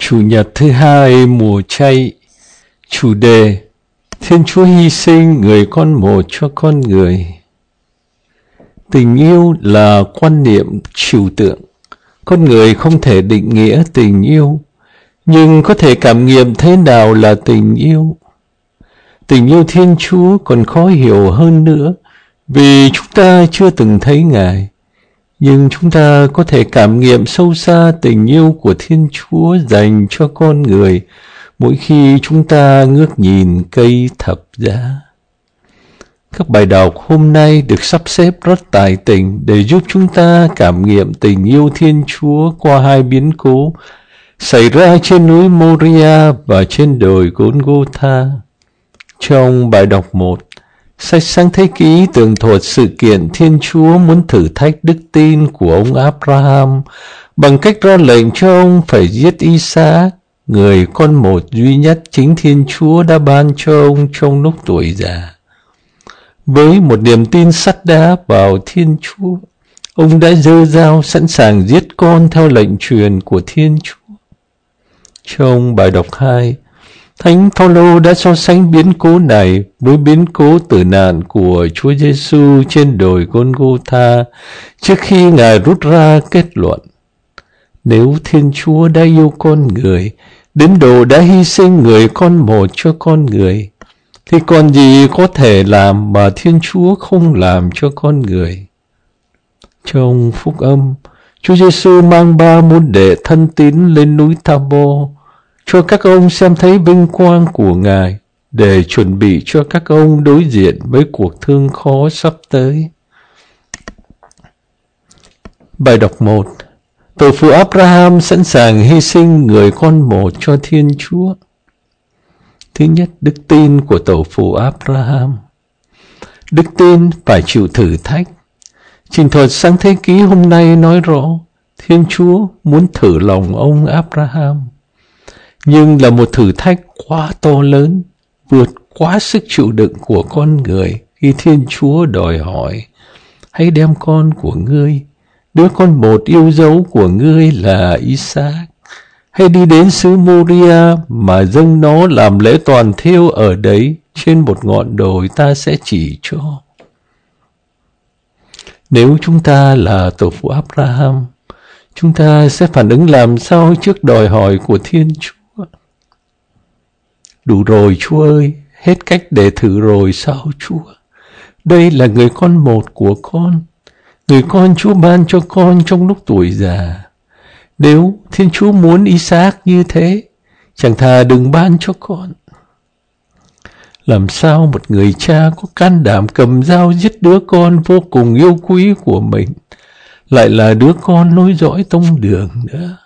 Chủ nhật thứ hai mùa chay. Chủ đề: Thiên Chúa hy sinh người con một cho con người. Tình yêu là quan niệm trừu tượng. Con người không thể định nghĩa tình yêu, nhưng có thể cảm nghiệm thế nào là tình yêu. Tình yêu Thiên Chúa còn khó hiểu hơn nữa, vì chúng ta chưa từng thấy Ngài. Nhưng chúng ta có thể cảm nghiệm sâu xa tình yêu của Thiên Chúa dành cho con người mỗi khi chúng ta ngước nhìn cây thập giá. Các bài đọc hôm nay được sắp xếp rất tài tình để giúp chúng ta cảm nghiệm tình yêu Thiên Chúa qua hai biến cố xảy ra trên núi Moria và trên đồi Golgotha. Trong bài đọc 1, sách Sáng Thế Ký tường thuật sự kiện Thiên Chúa muốn thử thách đức tin của ông Abraham bằng cách ra lệnh cho ông phải giết Isaac, người con một duy nhất chính Thiên Chúa đã ban cho ông trong lúc tuổi già. Với một niềm tin sắt đá vào Thiên Chúa, ông đã giơ dao sẵn sàng giết con theo lệnh truyền của Thiên Chúa. Trong bài đọc 2, Thánh Phaolô đã so sánh biến cố này với biến cố tử nạn của Chúa Giêsu trên đồi Golgotha trước khi Ngài rút ra kết luận: nếu Thiên Chúa đã yêu con người đến độ đã hy sinh người con một cho con người, thì còn gì có thể làm mà Thiên Chúa không làm cho con người. Trong Phúc Âm, Chúa Giêsu mang 3 môn đệ thân tín lên núi Tha-bô cho các ông xem thấy vinh quang của Ngài, để chuẩn bị cho các ông đối diện với cuộc thương khó sắp tới. Bài đọc 1. Tổ phụ Abraham sẵn sàng hy sinh người con một cho Thiên Chúa. Thứ nhất, đức tin của tổ phụ Abraham. Đức tin phải chịu thử thách. Trình thuật Sáng Thế Ký hôm nay nói rõ Thiên Chúa muốn thử lòng ông Abraham, nhưng là một thử thách quá to lớn, vượt quá sức chịu đựng của con người, khi Thiên Chúa đòi hỏi: hãy đem con của ngươi, đứa con một yêu dấu của ngươi là Isaac, hãy đi đến xứ Moria mà dâng nó làm lễ toàn thiêu ở đấy, trên một ngọn đồi ta sẽ chỉ cho. Nếu chúng ta là tổ phụ Abraham, chúng ta sẽ phản ứng làm sao trước đòi hỏi của Thiên Chúa? Đủ rồi Chúa ơi, hết cách để thử rồi sao Chúa? Đây là người con một của con, người con Chúa ban cho con trong lúc tuổi già. Nếu Thiên Chúa muốn Isaac như thế, chẳng thà đừng ban cho con. Làm sao một người cha có can đảm cầm dao giết đứa con vô cùng yêu quý của mình, lại là đứa con nối dõi tông đường nữa?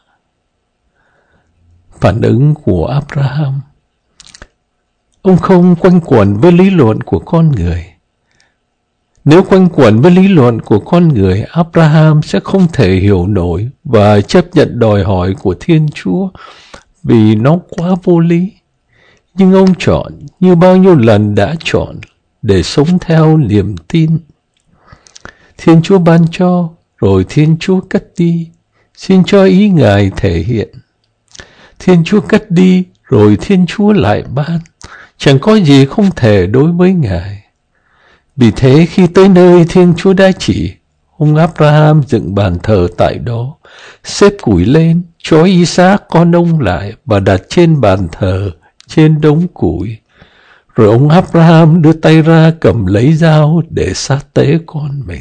Phản ứng của Abraham: ông không quanh quẩn với lý luận của con người. Nếu quanh quẩn với lý luận của con người, Abraham sẽ không thể hiểu nổi và chấp nhận đòi hỏi của Thiên Chúa, vì nó quá vô lý. Nhưng ông chọn, như bao nhiêu lần đã chọn, để sống theo niềm tin. Thiên Chúa ban cho, rồi Thiên Chúa cất đi, xin cho ý Ngài thể hiện. Thiên Chúa cất đi, rồi Thiên Chúa lại ban, chẳng có gì không thể đối với Ngài. Vì thế khi tới nơi Thiên Chúa đã chỉ, ông Abraham dựng bàn thờ tại đó, xếp củi lên, trói Isaac con ông lại và đặt trên bàn thờ, trên đống củi. Rồi ông Abraham đưa tay ra cầm lấy dao để sát tế con mình.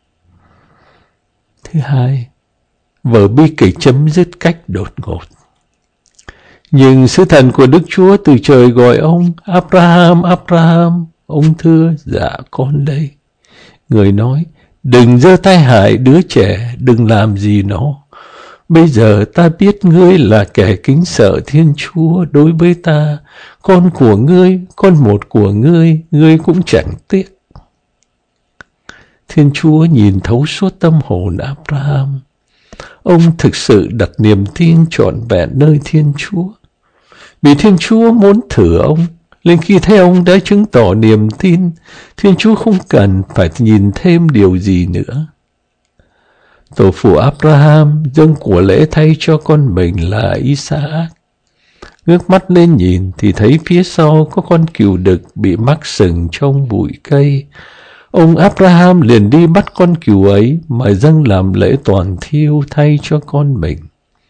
Thứ hai, vở bi kịch chấm dứt cách đột ngột. Nhưng sứ thần của Đức Chúa từ trời gọi ông: Abraham, Abraham. Ông thưa: dạ con đây. Người nói: đừng giơ tay hại đứa trẻ, đừng làm gì nó. Bây giờ ta biết ngươi là kẻ kính sợ Thiên Chúa. Đối với ta, con của ngươi, con một của ngươi, ngươi cũng chẳng tiếc. Thiên Chúa nhìn thấu suốt tâm hồn Abraham. Ông thực sự đặt niềm tin trọn vẹn nơi Thiên Chúa. Vì Thiên Chúa muốn thử ông, nên khi thấy ông đã chứng tỏ niềm tin, Thiên Chúa không cần phải nhìn thêm điều gì nữa. Tổ phụ Abraham dâng của lễ thay cho con mình là Isaac. Ngước mắt lên nhìn thì thấy phía sau có con cừu đực bị mắc sừng trong bụi cây. Ông Abraham liền đi bắt con cừu ấy mà dâng làm lễ toàn thiêu thay cho con mình.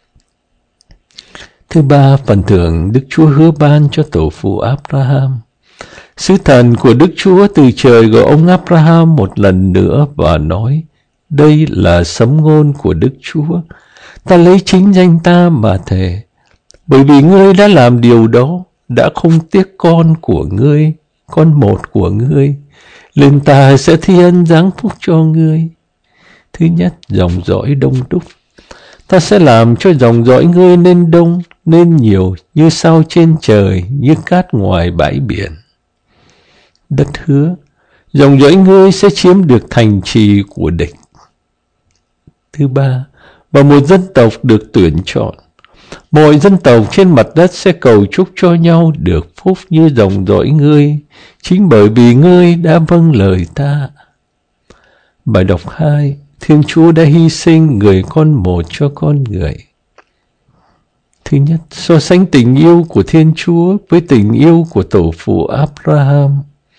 Thứ ba, phần thưởng Đức Chúa hứa ban cho tổ phụ Abraham. Sứ thần của Đức Chúa từ trời gọi ông Abraham một lần nữa và nói: đây là sấm ngôn của Đức Chúa, ta lấy chính danh ta mà thề, bởi vì ngươi đã làm điều đó, đã không tiếc con của ngươi, con một của ngươi, nên ta sẽ thi ân giáng phúc cho ngươi. Thứ nhất, dòng dõi đông đúc. Ta sẽ làm cho dòng dõi ngươi nên đông, nên nhiều, như sao trên trời, như cát ngoài bãi biển. Đất hứa, dòng dõi ngươi sẽ chiếm được thành trì của địch. Thứ ba, và một dân tộc được tuyển chọn. Mọi dân tộc trên mặt đất sẽ cầu chúc cho nhau được phúc như dòng dõi ngươi, chính bởi vì ngươi đã vâng lời ta. Bài đọc 2. Thiên Chúa đã hy sinh người con một cho con người. Thứ nhất, so sánh tình yêu của Thiên Chúa với tình yêu của tổ phụ Abraham.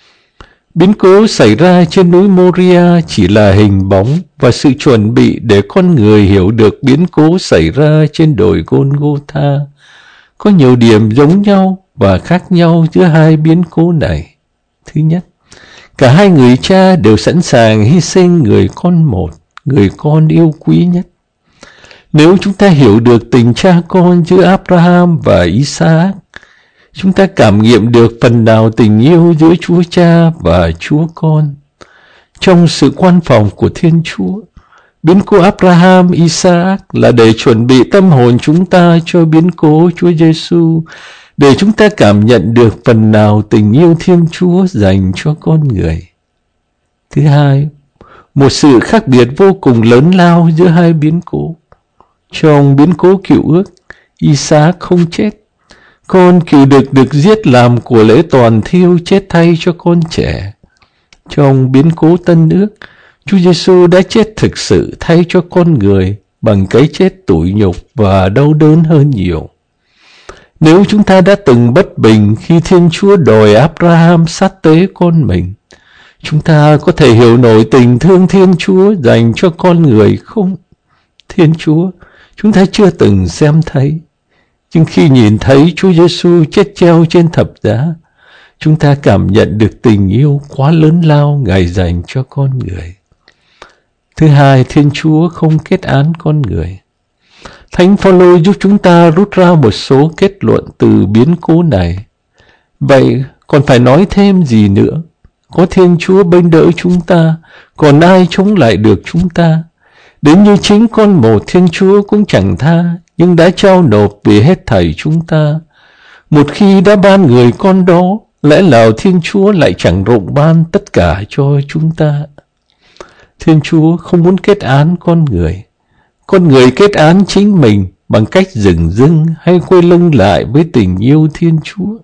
Biến cố xảy ra trên núi Moria chỉ là hình bóng và sự chuẩn bị để con người hiểu được biến cố xảy ra trên đồi Golgotha. Có nhiều điểm giống nhau và khác nhau giữa hai biến cố này. Thứ nhất, cả hai người cha đều sẵn sàng hy sinh người con một, người con yêu quý nhất. Nếu chúng ta hiểu được tình cha con giữa Abraham và Isaac, chúng ta cảm nghiệm được phần nào tình yêu giữa Chúa Cha và Chúa Con. Trong sự quan phòng của Thiên Chúa, biến cố Abraham, Isaac là để chuẩn bị tâm hồn chúng ta cho biến cố Chúa Giêsu, để chúng ta cảm nhận được phần nào tình yêu Thiên Chúa dành cho con người. Thứ hai, một sự khác biệt vô cùng lớn lao giữa hai biến cố. Trong biến cố cựu ước, Isaac không chết. Con cừu đực được giết làm của lễ toàn thiêu chết thay cho con trẻ. Trong biến cố tân ước, Chúa Giêsu đã chết thực sự thay cho con người bằng cái chết tủi nhục và đau đớn hơn nhiều. Nếu chúng ta đã từng bất bình khi Thiên Chúa đòi Abraham sát tế con mình, chúng ta có thể hiểu nổi tình thương Thiên Chúa dành cho con người không? Thiên Chúa, chúng ta chưa từng xem thấy. Nhưng khi nhìn thấy Chúa Giêsu chết treo trên thập giá, chúng ta cảm nhận được tình yêu quá lớn lao Ngài dành cho con người. Thứ hai, Thiên Chúa không kết án con người. Thánh Phaolô giúp chúng ta rút ra một số kết luận từ biến cố này. Vậy còn phải nói thêm gì nữa? Có Thiên Chúa bên đỡ chúng ta, còn ai chống lại được chúng ta? Đến như chính con một Thiên Chúa cũng chẳng tha, nhưng đã trao nộp vì hết thảy chúng ta. Một khi đã ban người con đó, lẽ nào Thiên Chúa lại chẳng rộng ban tất cả cho chúng ta? Thiên Chúa không muốn kết án con người. Con người kết án chính mình bằng cách dửng dưng hay quay lưng lại với tình yêu Thiên Chúa.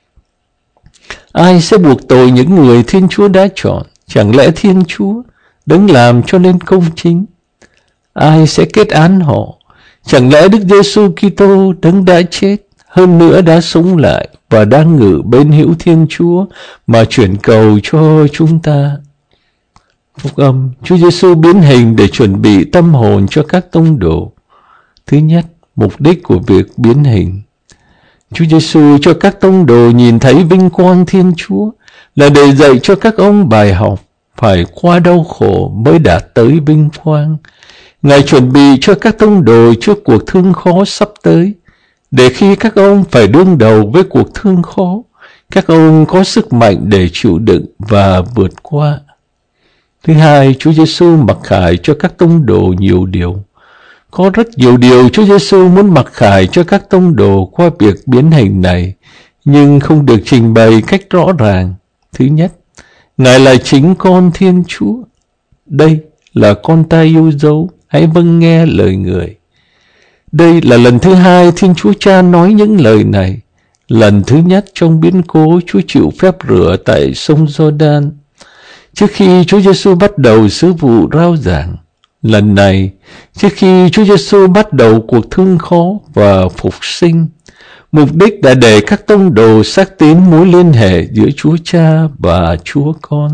Ai sẽ buộc tội những người Thiên Chúa đã chọn? Chẳng lẽ Thiên Chúa đấng làm cho nên công chính? Ai sẽ kết án họ? Chẳng lẽ Đức Giêsu Kitô đấng đã chết, hơn nữa đã sống lại và đang ngự bên hữu Thiên Chúa mà chuyển cầu cho chúng ta? Phúc âm, Chúa Giêsu biến hình để chuẩn bị tâm hồn cho các tông đồ. Thứ nhất, mục đích của việc biến hình. Chúa Giêsu cho các tông đồ nhìn thấy vinh quang Thiên Chúa là để dạy cho các ông bài học phải qua đau khổ mới đạt tới vinh quang. Ngài chuẩn bị cho các tông đồ trước cuộc thương khó sắp tới, để khi các ông phải đương đầu với cuộc thương khó, các ông có sức mạnh để chịu đựng và vượt qua. Thứ hai, Chúa Giêsu mặc khải cho các tông đồ nhiều điều. Có rất nhiều điều Chúa Giêsu muốn mặc khải cho các tông đồ qua việc biến hình này, nhưng không được trình bày cách rõ ràng. Thứ nhất, Ngài là chính con Thiên Chúa. Đây là con ta yêu dấu, hãy vâng nghe lời người. Đây là lần thứ hai Thiên Chúa Cha nói những lời này. Lần thứ nhất trong biến cố Chúa chịu phép rửa tại sông Giô-đan, trước khi Chúa Giêsu bắt đầu sứ vụ rao giảng. Lần này, trước khi Chúa Giêsu bắt đầu cuộc thương khó và phục sinh, Mục đích đã để các tông đồ xác tín mối liên hệ giữa Chúa Cha và Chúa Con.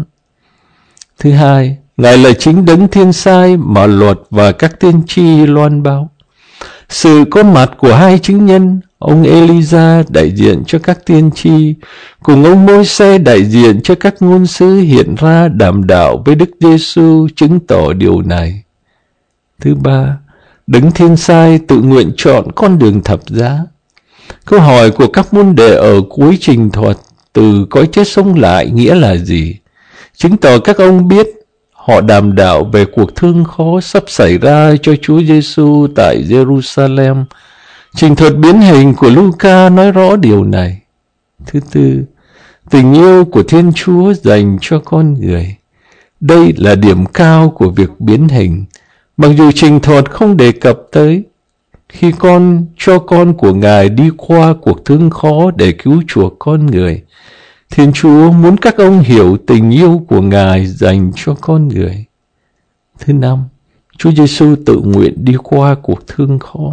Thứ hai, Ngài là chính đấng thiên sai mà luật và các tiên tri loan báo. Sự có mặt của hai chứng nhân, ông Elisa đại diện cho các tiên tri, cùng ông Môi-se đại diện cho các ngôn sứ hiện ra đàm đạo với Đức Giêsu chứng tỏ điều này. Thứ ba, đấng thiên sai tự nguyện chọn con đường thập giá. Câu hỏi của các môn đệ ở cuối trình thuật từ cõi chết sống lại nghĩa là gì? Chứng tỏ các ông biết họ đàm đạo về cuộc thương khó sắp xảy ra cho Chúa Giêsu tại Jerusalem. Trình thuật biến hình của Luca nói rõ điều này. Thứ tư, tình yêu của Thiên Chúa dành cho con người. Đây là điểm cao của việc biến hình, mặc dù trình thuật không đề cập tới. Khi cho con của Ngài đi qua cuộc thương khó để cứu chuộc con người, Thiên Chúa muốn các ông hiểu tình yêu của Ngài dành cho con người. Thứ năm, Chúa Giêsu tự nguyện đi qua cuộc thương khó.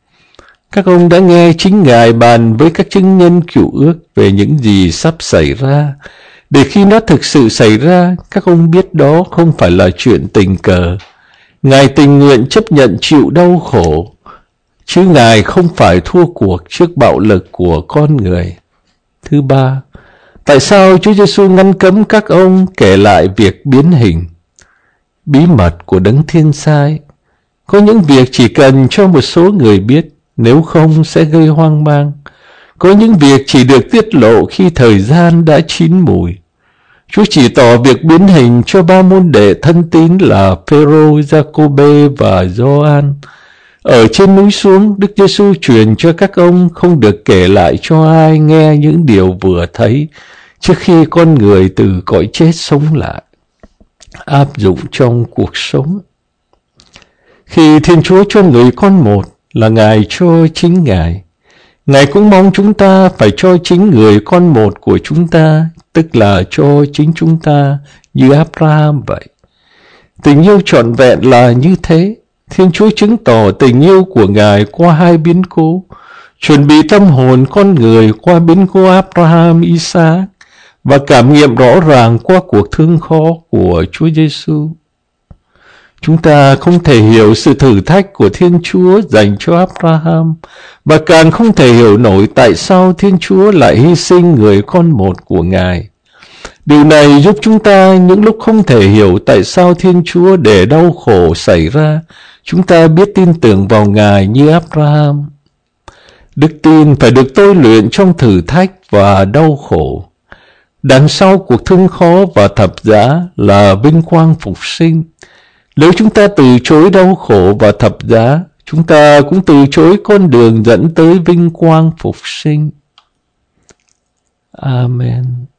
Các ông đã nghe chính Ngài bàn với các chứng nhân cựu ước về những gì sắp xảy ra, để khi nó thực sự xảy ra, các ông biết đó không phải là chuyện tình cờ. Ngài tình nguyện chấp nhận chịu đau khổ, chứ Ngài không phải thua cuộc trước bạo lực của con người. Thứ ba, tại sao Chúa Giêsu ngăn cấm các ông kể lại việc biến hình? Bí mật của đấng thiên sai. Có những việc chỉ cần cho một số người biết, nếu không sẽ gây hoang mang. Có những việc chỉ được tiết lộ khi thời gian đã chín mùi. Chúa chỉ tỏ việc biến hình cho ba môn đệ thân tín là Phêrô, Giacôbê và Gioan. Ở trên núi xuống, Đức Giêsu truyền cho các ông không được kể lại cho ai nghe những điều vừa thấy trước khi con người từ cõi chết sống lại. Áp dụng trong cuộc sống. Khi Thiên Chúa cho người con một là Ngài cho chính Ngài. Ngài cũng mong chúng ta phải cho chính người con một của chúng ta, tức là cho chính chúng ta như Abraham vậy. Tình yêu trọn vẹn là như thế. Thiên Chúa chứng tỏ tình yêu của Ngài qua hai biến cố, chuẩn bị tâm hồn con người qua biến cố Abraham, Isaac và cảm nghiệm rõ ràng qua cuộc thương khó của Chúa Giêsu. Chúng ta không thể hiểu sự thử thách của Thiên Chúa dành cho Abraham, và càng không thể hiểu nổi tại sao Thiên Chúa lại hy sinh người con một của Ngài. Điều này giúp chúng ta những lúc không thể hiểu tại sao Thiên Chúa để đau khổ xảy ra, chúng ta biết tin tưởng vào Ngài như Abraham. Đức tin phải được tôi luyện trong thử thách và đau khổ. Đằng sau cuộc thương khó và thập giá là vinh quang phục sinh. Nếu chúng ta từ chối đau khổ và thập giá, chúng ta cũng từ chối con đường dẫn tới vinh quang phục sinh. Amen.